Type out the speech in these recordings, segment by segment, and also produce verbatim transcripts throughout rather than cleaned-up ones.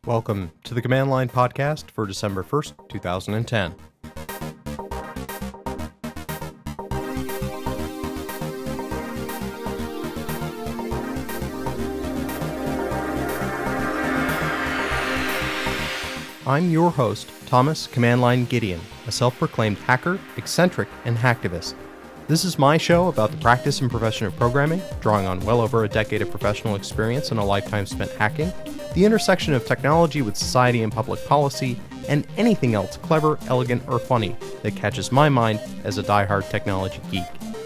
Welcome to the Command Line Podcast for December first, two thousand ten. I'm your host, Thomas Command Line Gideon, a self-proclaimed hacker, eccentric, and hacktivist. This is my show about the practice and profession of programming, drawing on well over a decade of professional experience and a lifetime spent hacking, the intersection of technology with society and public policy, and anything else clever, elegant, or funny that catches my mind as a diehard technology geek.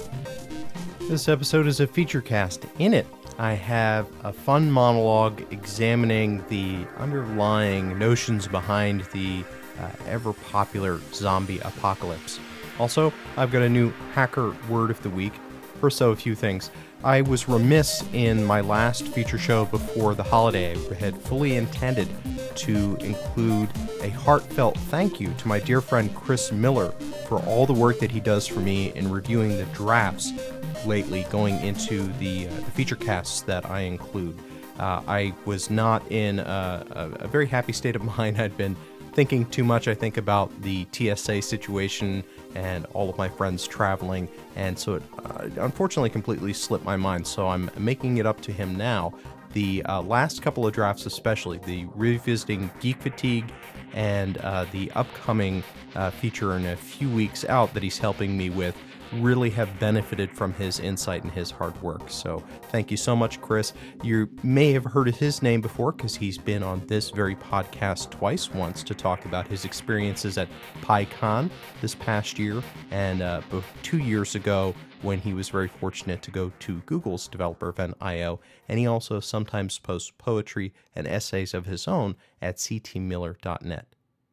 This episode is a feature cast. In it, I have a fun monologue examining the underlying notions behind the uh, ever-popular zombie apocalypse. Also, I've got a new hacker word of the week. First, though, a few things. I was remiss in my last feature show before the holiday. I had fully intended to include a heartfelt thank you to my dear friend Chris Miller for all the work that he does for me in reviewing the drafts lately going into the, uh, the feature casts that I include. Uh, I was not in a, a, a very happy state of mind. I'd been thinking too much, I think, about the T S A situation and all of my friends traveling, and so it uh, unfortunately completely slipped my mind, so I'm making it up to him now. The uh, last couple of drafts especially, the revisiting Geek Fatigue and uh, the upcoming uh, feature in a few weeks out that he's helping me with, really have benefited from his insight and his hard work. So thank you so much, Chris. You may have heard of his name before because he's been on this very podcast twice, once to talk about his experiences at PyCon this past year, and uh, two years ago when he was very fortunate to go to Google's developer event I O, and he also sometimes posts poetry and essays of his own at c t miller dot net.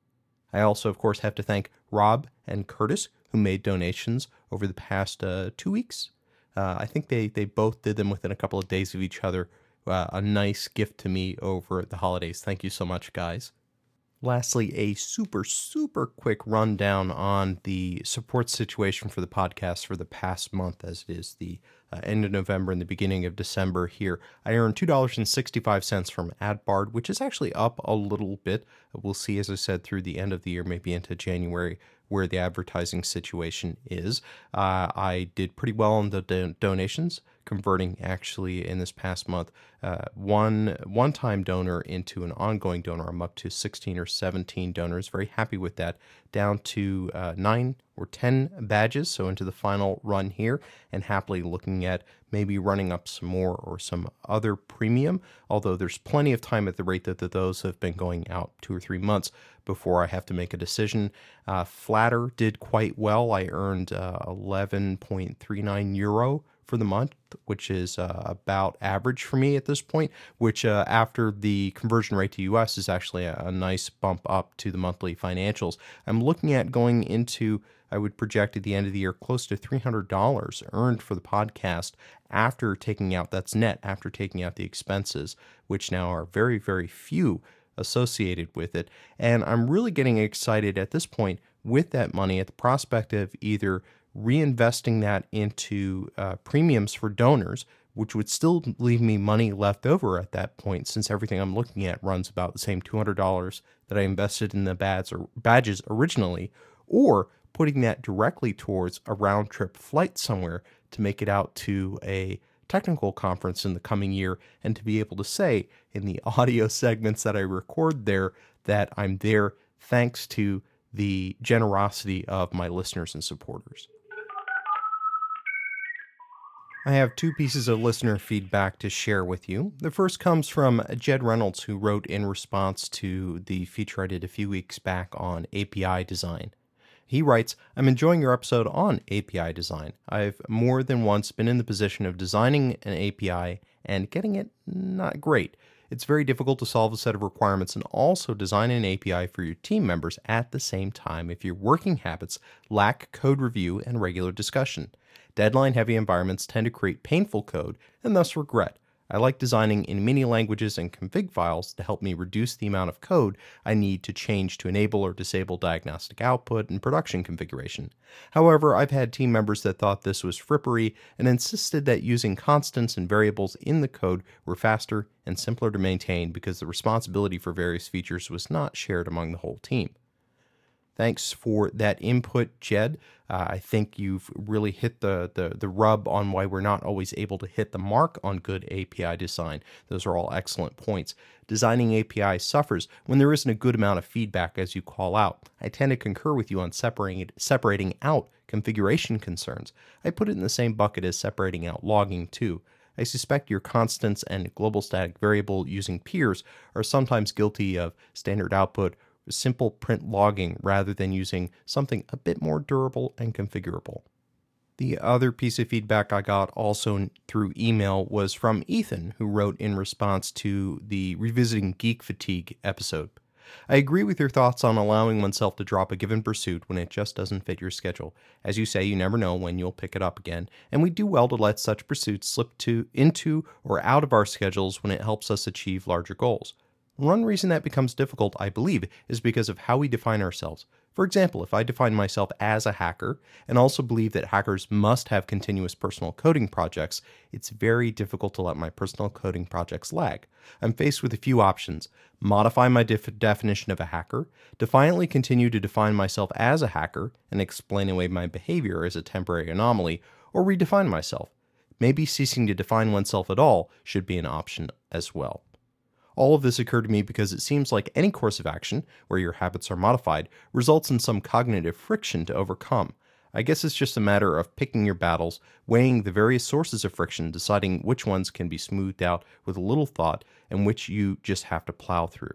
I also, of course, have to thank Rob and Curtis, who made donations over the past uh, two weeks. Uh, I think they, they both did them within a couple of days of each other. Uh, a nice gift to me over the holidays. Thank you so much, guys. Lastly, a super, super quick rundown on the support situation for the podcast for the past month, as it is the uh, end of November and the beginning of December here. I earned two dollars and sixty-five cents from AdBard, which is actually up a little bit. We'll see, as I said, through the end of the year, maybe into January, where the advertising situation is. Uh, I did pretty well on the do- donations, converting actually in this past month uh, one one-time donor into an ongoing donor. I'm up to sixteen or seventeen donors. Very happy with that. Down to uh, nine or ten badges, so into the final run here, and happily looking at maybe running up some more or some other premium, although there's plenty of time at the rate that those have been going out two or three months before I have to make a decision. Uh, Flatter did quite well. I earned uh, eleven point three nine euro for the month, which is uh, about average for me at this point, which uh, after the conversion rate to U S is actually a, a nice bump up to the monthly financials. I'm looking at going into, I would project at the end of the year, close to three hundred dollars earned for the podcast after taking out, that's net, after taking out the expenses, which now are very, very few associated with it. And I'm really getting excited at this point with that money at the prospect of either reinvesting that into uh, premiums for donors, which would still leave me money left over at that point, since everything I'm looking at runs about the same two hundred dollars that I invested in the badges, or badges originally, or putting that directly towards a round-trip flight somewhere to make it out to a technical conference in the coming year, and to be able to say in the audio segments that I record there that I'm there thanks to the generosity of my listeners and supporters. I have two pieces of listener feedback to share with you. The first comes from Jed Reynolds, who wrote in response to the feature I did a few weeks back on A P I design. He writes, "I'm enjoying your episode on A P I design. I've more than once been in the position of designing an A P I and getting it not great. It's very difficult to solve a set of requirements and also design an A P I for your team members at the same time if your working habits lack code review and regular discussion. Deadline-heavy environments tend to create painful code and thus regret. I like designing in many languages and config files to help me reduce the amount of code I need to change to enable or disable diagnostic output and production configuration. However, I've had team members that thought this was frippery and insisted that using constants and variables in the code were faster and simpler to maintain because the responsibility for various features was not shared among the whole team. Thanks for that input, Jed. Uh, I think you've really hit the, the, the rub on why we're not always able to hit the mark on good A P I design. Those are all excellent points. Designing A P I suffers when there isn't a good amount of feedback as you call out. I tend to concur with you on separating, separating out configuration concerns. I put it in the same bucket as separating out logging too. I suspect your constants and global static variable using peers are sometimes guilty of standard output simple print logging rather than using something a bit more durable and configurable. The other piece of feedback I got also through email was from Ethan, who wrote in response to the Revisiting Geek Fatigue episode. I agree with your thoughts on allowing oneself to drop a given pursuit when it just doesn't fit your schedule. As you say, you never know when you'll pick it up again, and we do well to let such pursuits slip to, into or out of our schedules when it helps us achieve larger goals. One reason that becomes difficult, I believe, is because of how we define ourselves. For example, if I define myself as a hacker and also believe that hackers must have continuous personal coding projects, it's very difficult to let my personal coding projects lag. I'm faced with a few options: modify my def- definition of a hacker, defiantly continue to define myself as a hacker and explain away my behavior as a temporary anomaly, or redefine myself. Maybe ceasing to define oneself at all should be an option as well. All of this occurred to me because it seems like any course of action, where your habits are modified, results in some cognitive friction to overcome. I guess it's just a matter of picking your battles, weighing the various sources of friction, deciding which ones can be smoothed out with a little thought and which you just have to plow through.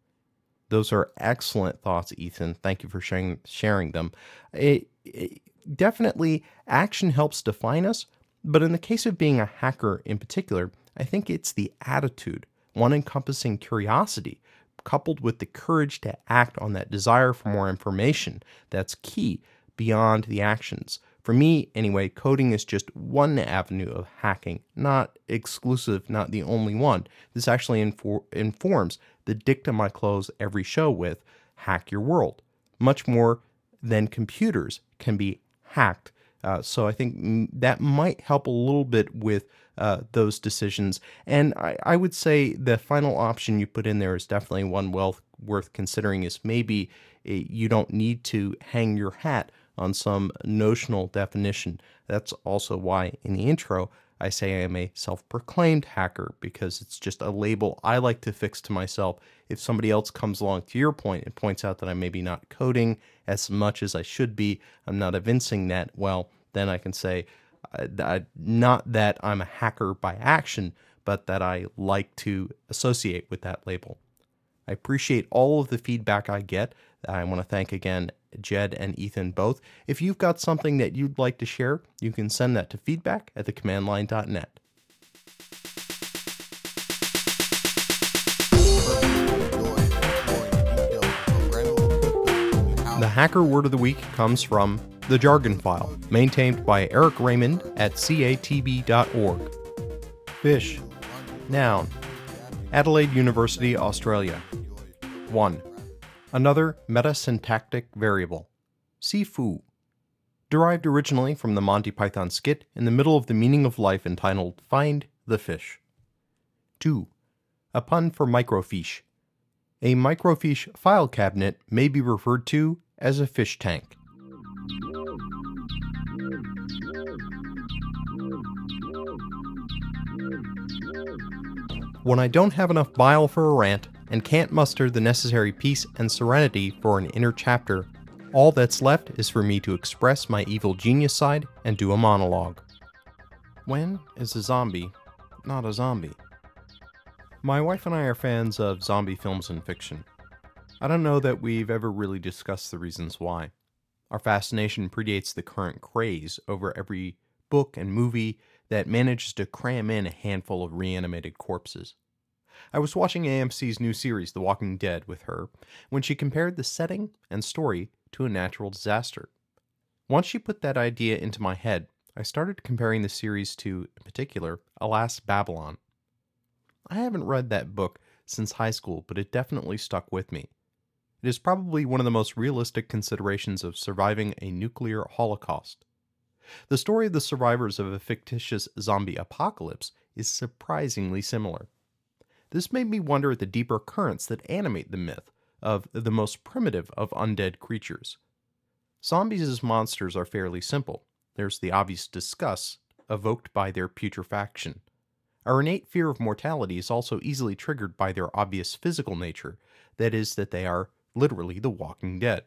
Those are excellent thoughts, Ethan. Thank you for sharing, sharing them. It, it, definitely, action helps define us, but in the case of being a hacker in particular, I think it's the attitude, one encompassing curiosity, coupled with the courage to act on that desire for more information, that's key beyond the actions. For me, anyway, coding is just one avenue of hacking, not exclusive, not the only one. This actually infor- informs the dictum I close every show with: hack your world. Much more than computers can be hacked. Uh, so I think that might help a little bit with uh, those decisions. And I, I would say the final option you put in there is definitely one well worth considering, is maybe a, you don't need to hang your hat on some notional definition. That's also why in the intro I say I am a self-proclaimed hacker, because it's just a label I like to fix to myself. If somebody else comes along, to your point, and points out that I'm maybe not coding as much as I should be, I'm not evincing that, well, then I can say, uh, not that I'm a hacker by action, but that I like to associate with that label. I appreciate all of the feedback I get. I want to thank again Jed and Ethan both. If you've got something that you'd like to share, you can send that to feedback at the command line dot net. The hacker word of the week comes from The Jargon File, maintained by Eric Raymond at C A T B dot org. Fish. Noun. Adelaide University, Australia. one. Another metasyntactic variable. Sifu. Derived originally from the Monty Python skit in the middle of the meaning of life entitled Find the Fish. two. A pun for microfiche. A microfiche file cabinet may be referred to as a fish tank. When I don't have enough bile for a rant and can't muster the necessary peace and serenity for an inner chapter, all that's left is for me to express my evil genius side and do a monologue. When is a zombie not a zombie? My wife and I are fans of zombie films and fiction. I don't know that we've ever really discussed the reasons why. Our fascination predates the current craze over every book and movie that manages to cram in a handful of reanimated corpses. I was watching A M C's new series, The Walking Dead, with her when she compared the setting and story to a natural disaster. Once she put that idea into my head, I started comparing the series to, in particular, Alas, Babylon. I haven't read that book since high school, but it definitely stuck with me. It is probably one of the most realistic considerations of surviving a nuclear holocaust. The story of the survivors of a fictitious zombie apocalypse is surprisingly similar. This made me wonder at the deeper currents that animate the myth of the most primitive of undead creatures. Zombies as monsters are fairly simple. There's the obvious disgust evoked by their putrefaction. Our innate fear of mortality is also easily triggered by their obvious physical nature, that is, that they are literally the walking dead.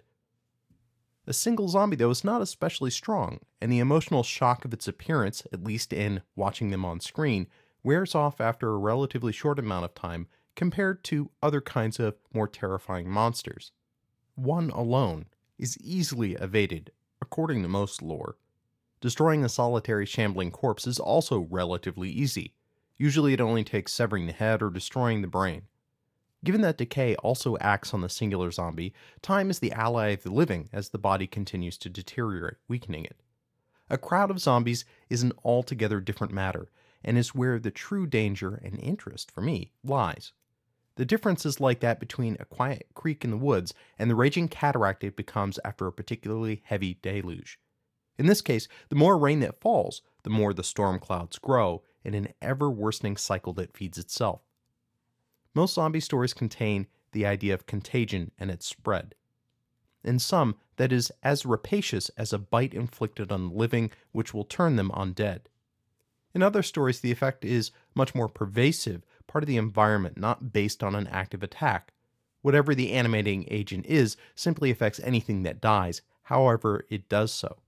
A single zombie, though, is not especially strong, and the emotional shock of its appearance, at least in watching them on screen, wears off after a relatively short amount of time compared to other kinds of more terrifying monsters. One alone is easily evaded, according to most lore. Destroying a solitary shambling corpse is also relatively easy. Usually it only takes severing the head or destroying the brain. Given that decay also acts on the singular zombie, time is the ally of the living as the body continues to deteriorate, weakening it. A crowd of zombies is an altogether different matter, and is where the true danger and interest, for me, lies. The difference is like that between a quiet creek in the woods and the raging cataract it becomes after a particularly heavy deluge. In this case, the more rain that falls, the more the storm clouds grow in an ever-worsening cycle that feeds itself. Most zombie stories contain the idea of contagion and its spread. In some, that is as rapacious as a bite inflicted on the living which will turn them undead. In other stories, the effect is much more pervasive, part of the environment, not based on an active attack. Whatever the animating agent is, simply affects anything that dies, however it does so.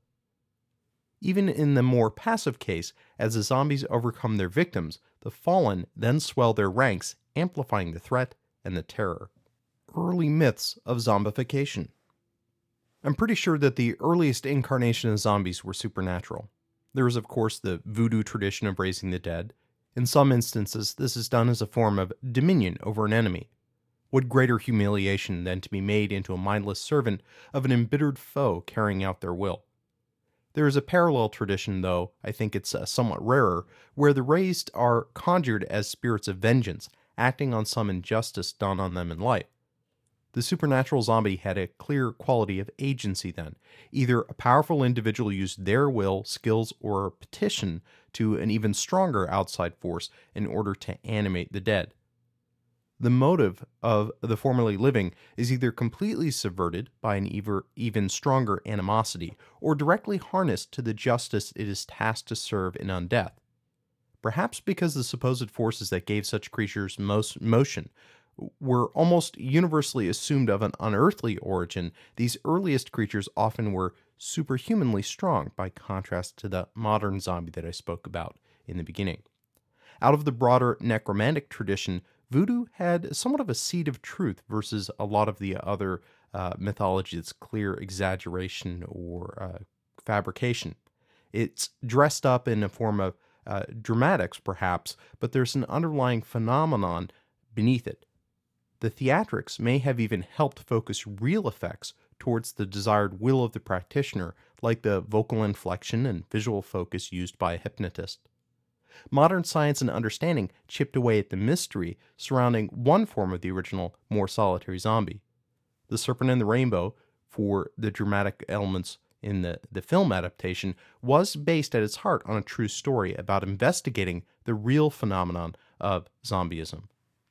Even in the more passive case, as the zombies overcome their victims, the fallen then swell their ranks, amplifying the threat and the terror. Early myths of zombification. I'm pretty sure that the earliest incarnation of zombies were supernatural. There is, of course, the voodoo tradition of raising the dead. In some instances, this is done as a form of dominion over an enemy. What greater humiliation than to be made into a mindless servant of an embittered foe carrying out their will? There is a parallel tradition, though I think it's uh, somewhat rarer, where the raised are conjured as spirits of vengeance, acting on some injustice done on them in life. The supernatural zombie had a clear quality of agency then. Either a powerful individual used their will, skills, or a petition to an even stronger outside force in order to animate the dead. The motive of the formerly living is either completely subverted by an even stronger animosity, or directly harnessed to the justice it is tasked to serve in undeath. Perhaps because the supposed forces that gave such creatures most motion were almost universally assumed of an unearthly origin, these earliest creatures often were superhumanly strong by contrast to the modern zombie that I spoke about in the beginning. Out of the broader necromantic tradition, voodoo had somewhat of a seed of truth versus a lot of the other uh, mythology that's clear exaggeration or uh, fabrication. It's dressed up in a form of uh, dramatics, perhaps, but there's an underlying phenomenon beneath it. The theatrics may have even helped focus real effects towards the desired will of the practitioner, like the vocal inflection and visual focus used by a hypnotist. Modern science and understanding chipped away at the mystery surrounding one form of the original, more solitary zombie. The Serpent and the Rainbow, for the dramatic elements in the, the film adaptation, was based at its heart on a true story about investigating the real phenomenon of zombieism.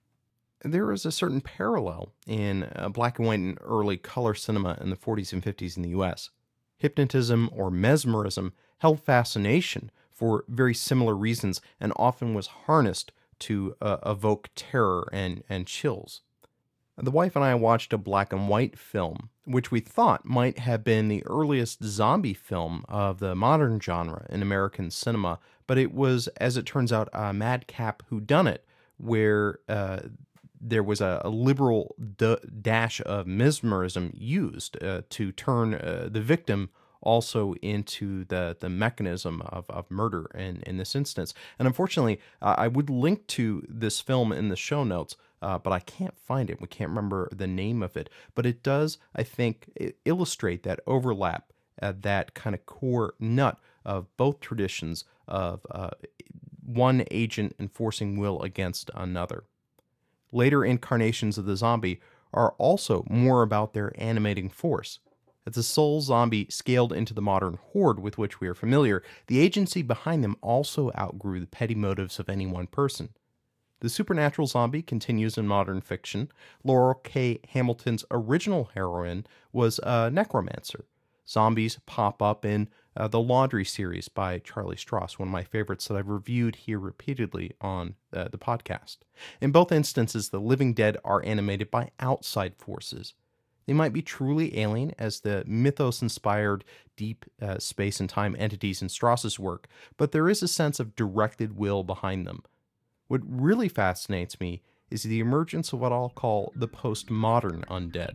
There is a certain parallel in uh, black and white and early color cinema in the forties and fifties in the U S. Hypnotism or mesmerism held fascination for very similar reasons and often was harnessed to uh, evoke terror and, and chills. The wife and I watched a black and white film, which we thought might have been the earliest zombie film of the modern genre in American cinema, but it was, as it turns out, a madcap whodunit, where uh, there was a, a liberal d- dash of mesmerism used uh, to turn uh, the victim also into the, the mechanism of, of murder in, in this instance. And unfortunately, uh, I would link to this film in the show notes, uh, but I can't find it. We can't remember the name of it. But it does, I think, illustrate that overlap, uh, that kind of core nut of both traditions of uh, one agent enforcing will against another. Later incarnations of the zombie are also more about their animating force. As the sole zombie scaled into the modern horde with which we are familiar, the agency behind them also outgrew the petty motives of any one person. The supernatural zombie continues in modern fiction. Laurell K. Hamilton's original heroine was a necromancer. Zombies pop up in uh, the Laundry series by Charlie Stross, one of my favorites that I've reviewed here repeatedly on uh, the podcast. In both instances, the living dead are animated by outside forces. They might be truly alien as the mythos-inspired deep uh, space and time entities in Stross's work, but there is a sense of directed will behind them. What really fascinates me is the emergence of what I'll call the postmodern undead.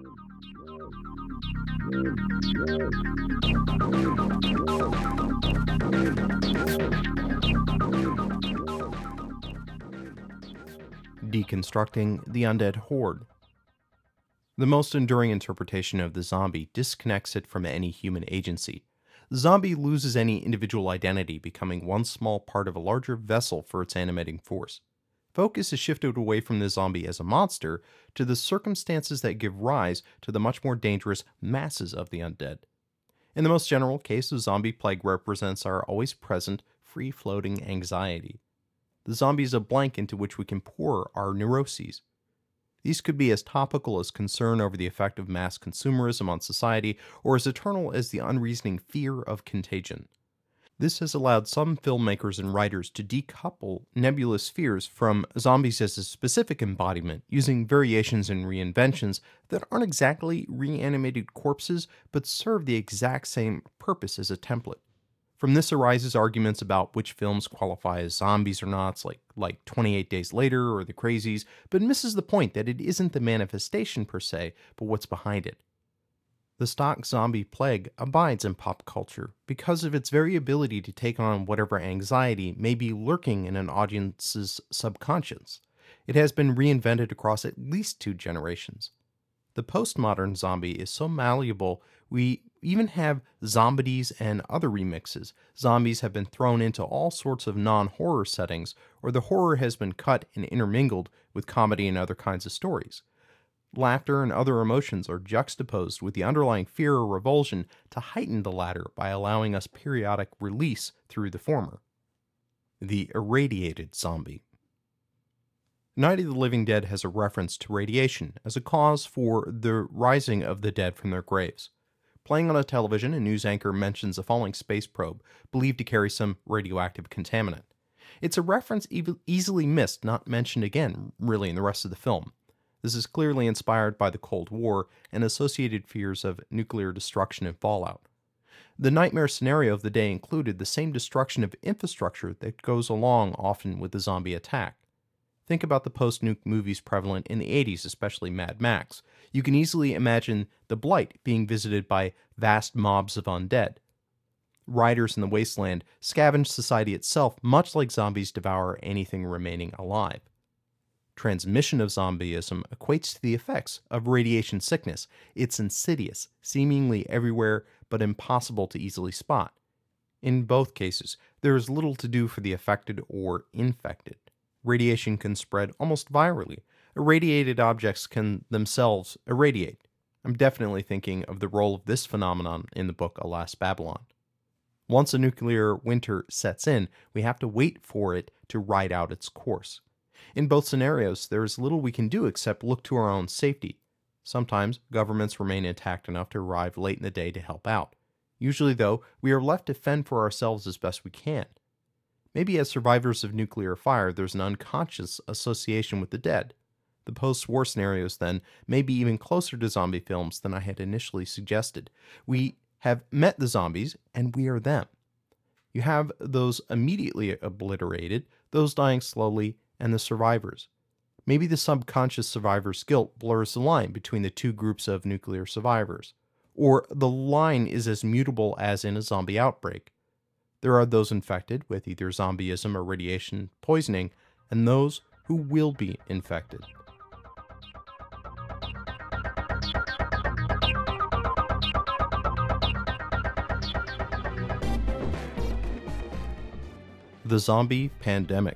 Deconstructing the undead horde. The most enduring interpretation of the zombie disconnects it from any human agency. The zombie loses any individual identity, becoming one small part of a larger vessel for its animating force. Focus is shifted away from the zombie as a monster to the circumstances that give rise to the much more dangerous masses of the undead. In the most general case, the zombie plague represents our always present, free-floating anxiety. The zombie is a blank into which we can pour our neuroses. These could be as topical as concern over the effect of mass consumerism on society, or as eternal as the unreasoning fear of contagion. This has allowed some filmmakers and writers to decouple nebulous fears from zombies as a specific embodiment, using variations and reinventions that aren't exactly reanimated corpses, but serve the exact same purpose as a template. From this arises arguments about which films qualify as zombies or not, like, like twenty-eight Days Later or The Crazies, but misses the point that it isn't the manifestation per se, but what's behind it. The stock zombie plague abides in pop culture because of its very ability to take on whatever anxiety may be lurking in an audience's subconscious. It has been reinvented across at least two generations. The postmodern zombie is so malleable, we even have zombies and other remixes. Zombies have been thrown into all sorts of non-horror settings, or the horror has been cut and intermingled with comedy and other kinds of stories. Laughter and other emotions are juxtaposed with the underlying fear or revulsion to heighten the latter by allowing us periodic release through the former. The irradiated zombie. Night of the Living Dead has a reference to radiation as a cause for the rising of the dead from their graves. Playing on a television, a news anchor mentions a falling space probe believed to carry some radioactive contaminant. It's a reference e- easily missed, not mentioned again, really, in the rest of the film. This is clearly inspired by the Cold War and associated fears of nuclear destruction and fallout. The nightmare scenario of the day included the same destruction of infrastructure that goes along often with the zombie attack. Think about the post-nuke movies prevalent in the eighties, especially Mad Max. You can easily imagine the Blight being visited by vast mobs of undead. Riders in the wasteland scavenge society itself, much like zombies devour anything remaining alive. Transmission of zombieism equates to the effects of radiation sickness. It's insidious, seemingly everywhere, but impossible to easily spot. In both cases, there is little to do for the affected or infected. Radiation can spread almost virally. Irradiated objects can themselves irradiate. I'm definitely thinking of the role of this phenomenon in the book Alas, Babylon. Once a nuclear winter sets in, we have to wait for it to ride out its course. In both scenarios, there is little we can do except look to our own safety. Sometimes, governments remain intact enough to arrive late in the day to help out. Usually, though, we are left to fend for ourselves as best we can. Maybe as survivors of nuclear fire, there's an unconscious association with the dead. The post-war scenarios, then, may be even closer to zombie films than I had initially suggested. We have met the zombies, and we are them. You have those immediately obliterated, those dying slowly, and the survivors. Maybe the subconscious survivor's guilt blurs the line between the two groups of nuclear survivors. Or the line is as mutable as in a zombie outbreak. There are those infected with either zombieism or radiation poisoning, and those who will be infected. The zombie pandemic.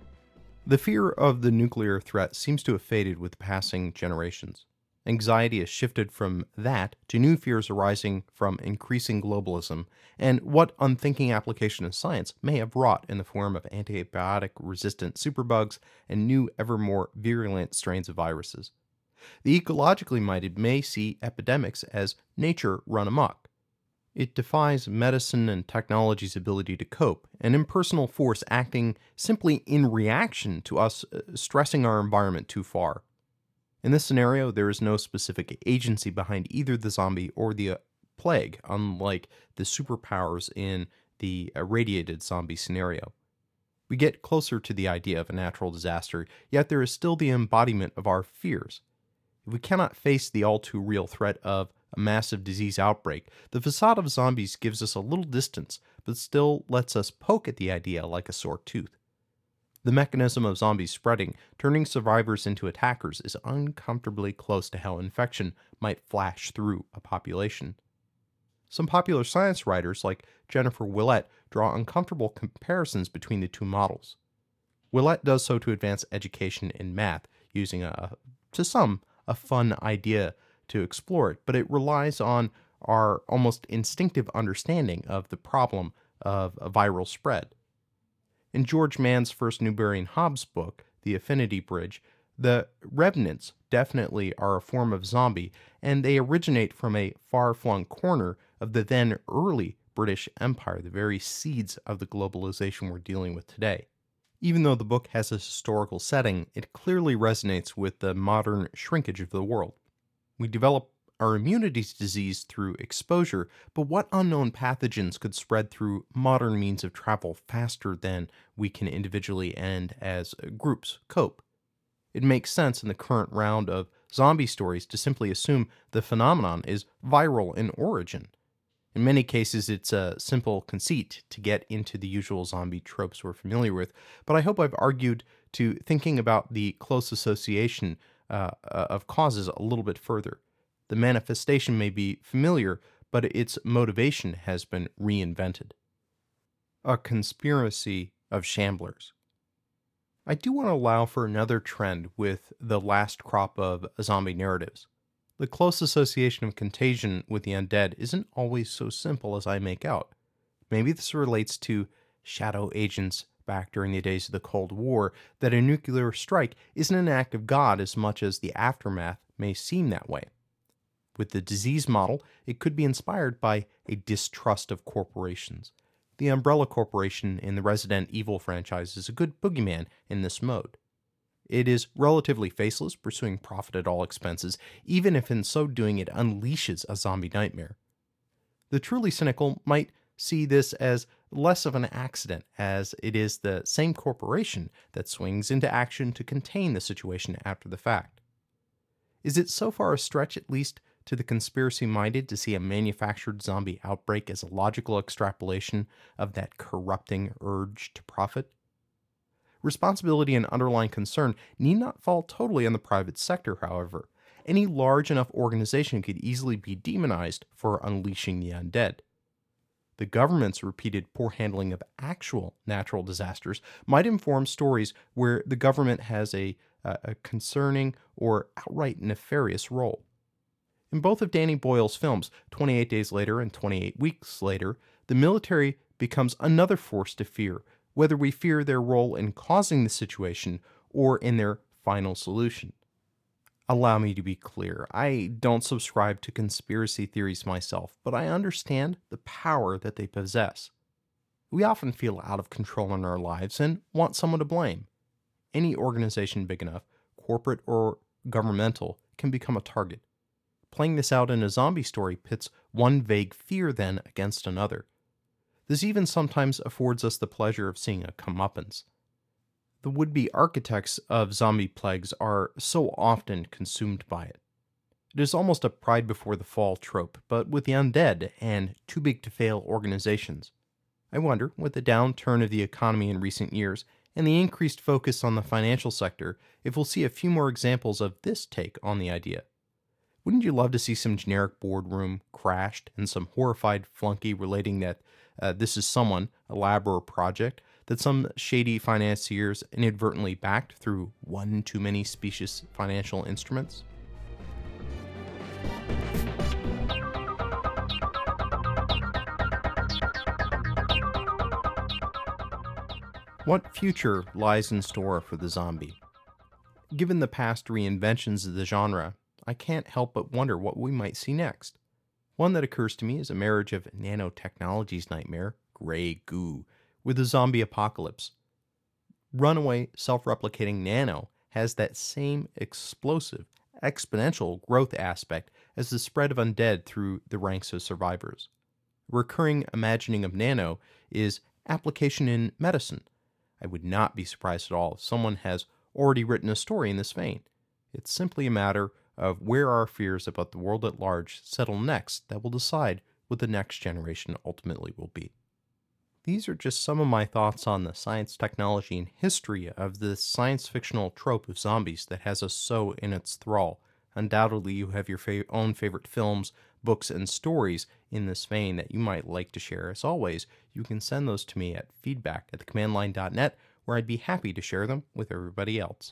The fear of the nuclear threat seems to have faded with passing generations. Anxiety has shifted from that to new fears arising from increasing globalism and what unthinking application of science may have wrought in the form of antibiotic resistant superbugs and new, ever more virulent strains of viruses. The ecologically minded may see epidemics as nature run amok. It defies medicine and technology's ability to cope, an impersonal force acting simply in reaction to us uh, stressing our environment too far. In this scenario, there is no specific agency behind either the zombie or the uh, plague, unlike the superpowers in the irradiated zombie scenario. We get closer to the idea of a natural disaster, yet there is still the embodiment of our fears. If we cannot face the all too real threat of a massive disease outbreak, the facade of zombies gives us a little distance, but still lets us poke at the idea like a sore tooth. The mechanism of zombies spreading, turning survivors into attackers, is uncomfortably close to how infection might flash through a population. Some popular science writers, like Jennifer Willett, draw uncomfortable comparisons between the two models. Willett does so to advance education in math, using a, to some, a fun idea to explore it, but it relies on our almost instinctive understanding of the problem of a viral spread. In George Mann's first Newbery and Hobbes book, The Affinity Bridge, the revenants definitely are a form of zombie, and they originate from a far-flung corner of the then early British Empire, the very seeds of the globalization we're dealing with today. Even though the book has a historical setting, it clearly resonates with the modern shrinkage of the world. We develop our immunity to disease through exposure, but what unknown pathogens could spread through modern means of travel faster than we can individually and as groups cope? It makes sense in the current round of zombie stories to simply assume the phenomenon is viral in origin. In many cases, it's a simple conceit to get into the usual zombie tropes we're familiar with, but I hope I've argued to thinking about the close association uh, of causes a little bit further. The manifestation may be familiar, but its motivation has been reinvented. A conspiracy of shamblers. I do want to allow for another trend with the last crop of zombie narratives. The close association of contagion with the undead isn't always so simple as I make out. Maybe this relates to shadow agents back during the days of the Cold War, that a nuclear strike isn't an act of God as much as the aftermath may seem that way. With the disease model, it could be inspired by a distrust of corporations. The Umbrella Corporation in the Resident Evil franchise is a good boogeyman in this mode. It is relatively faceless, pursuing profit at all expenses, even if in so doing it unleashes a zombie nightmare. The truly cynical might see this as less of an accident, as it is the same corporation that swings into action to contain the situation after the fact. Is it so far a stretch, at least to the conspiracy-minded, to see a manufactured zombie outbreak as a logical extrapolation of that corrupting urge to profit? Responsibility and underlying concern need not fall totally on the private sector, however. Any large enough organization could easily be demonized for unleashing the undead. The government's repeated poor handling of actual natural disasters might inform stories where the government has a, a, a concerning or outright nefarious role. In both of Danny Boyle's films, twenty-eight Days Later and twenty-eight Weeks Later, the military becomes another force to fear, whether we fear their role in causing the situation or in their final solution. Allow me to be clear, I don't subscribe to conspiracy theories myself, but I understand the power that they possess. We often feel out of control in our lives and want someone to blame. Any organization big enough, corporate or governmental, can become a target. Playing this out in a zombie story pits one vague fear then against another. This even sometimes affords us the pleasure of seeing a comeuppance. The would-be architects of zombie plagues are so often consumed by it. It is almost a pride before the fall trope, but with the undead and too-big-to-fail organizations. I wonder, with the downturn of the economy in recent years and the increased focus on the financial sector, if we'll see a few more examples of this take on the idea. Wouldn't you love to see some generic boardroom crashed and some horrified flunky relating that uh, this is someone, a lab or a project, that some shady financiers inadvertently backed through one too many specious financial instruments? What future lies in store for the zombie? Given the past reinventions of the genre, I can't help but wonder what we might see next. One that occurs to me is a marriage of nanotechnology's nightmare, gray goo, with a zombie apocalypse. Runaway, self-replicating nano has that same explosive, exponential growth aspect as the spread of undead through the ranks of survivors. A recurring imagining of nano is application in medicine. I would not be surprised at all if someone has already written a story in this vein. It's simply a matter of where our fears about the world at large settle next that will decide what the next generation ultimately will be. These are just some of my thoughts on the science, technology, and history of this science fictional trope of zombies that has us so in its thrall. Undoubtedly, you have your fa- own favorite films, books, and stories in this vein that you might like to share. As always, you can send those to me at feedback at the command line dot net, where I'd be happy to share them with everybody else.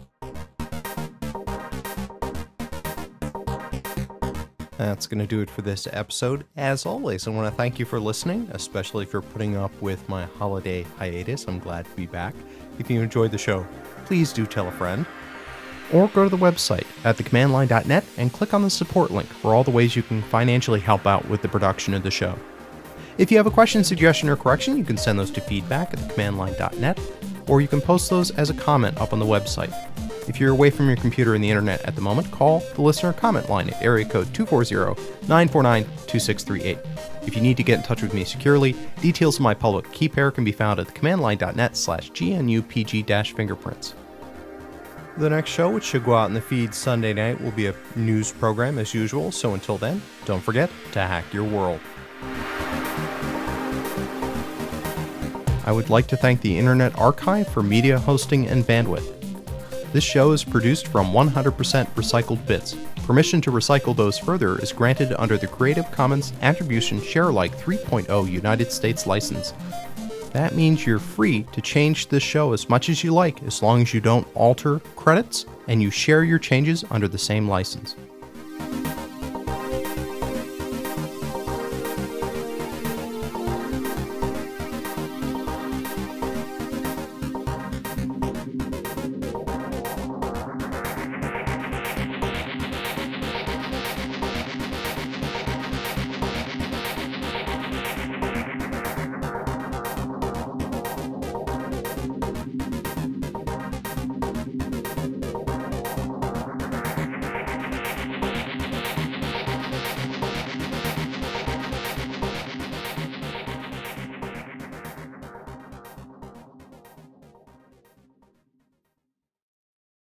That's going to do it for this episode. As always, I want to thank you for listening, especially for putting up with my holiday hiatus. I'm glad to be back. If you enjoyed the show, please do tell a friend. Or go to the website at the command line dot net and click on the support link for all the ways you can financially help out with the production of the show. If you have a question, suggestion, or correction, you can send those to feedback at the command line dot net, or you can post those as a comment up on the website. If you're away from your computer and the internet at the moment, call the listener comment line at area code two four zero, nine four nine, two six three eight. If you need to get in touch with me securely, details of my public key pair can be found at the command line dot net slash G N U P G fingerprints. The next show, which should go out in the feed Sunday night, will be a news program as usual, so until then, don't forget to hack your world. I would like to thank the Internet Archive for media hosting and bandwidth. This show is produced from one hundred percent recycled bits. Permission to recycle those further is granted under the Creative Commons Attribution Share-alike three point oh United States license. That means you're free to change this show as much as you like, as long as you don't alter credits and you share your changes under the same license.